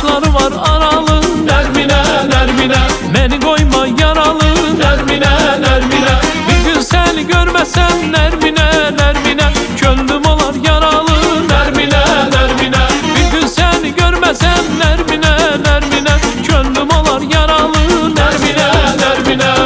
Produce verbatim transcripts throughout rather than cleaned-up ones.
saçları var aralı. Nermine, Nermine, Beni koyma yaralı. Nermine, Nermine, Bir gün seni görmesem Nermine, Nermine, gönlüm olar yaralı. Nermine, Nermine, Bir gün seni görmesem Nermine, Nermine, gönlüm olar yaralı. Nermine, Nermine.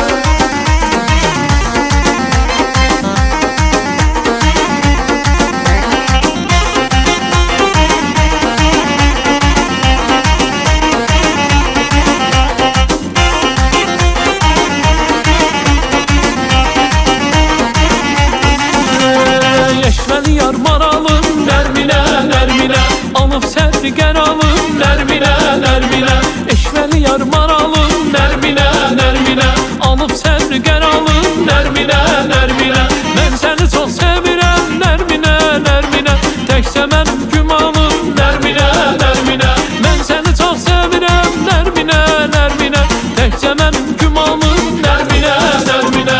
Yeşveli yar maralım, Nermine, Nermine, alıp serdi geralım. Nermine, Nermine, Eşveli yar maralım, Nermine, Nermine, alıp serdi geralım. Nermine, Nermine, Ben seni çok sevirem Nermine, Nermine, tekse benim gümanım. Nermine, Nermine, Ben seni çok sevirem Nermine, Nermine, tekse benim gümanım. Nermine, Nermine.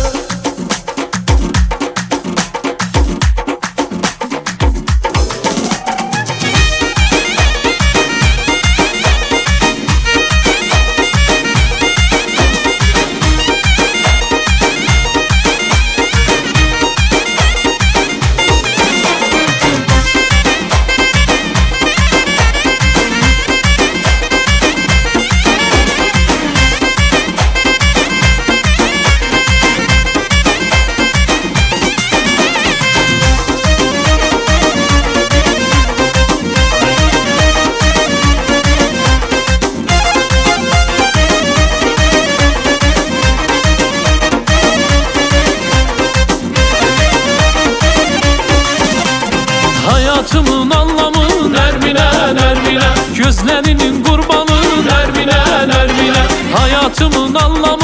Hayatımın anlamı Nermine, Nermine, gözlerinin kurbanı. Nermine, Nermine, Hayatımın anlamı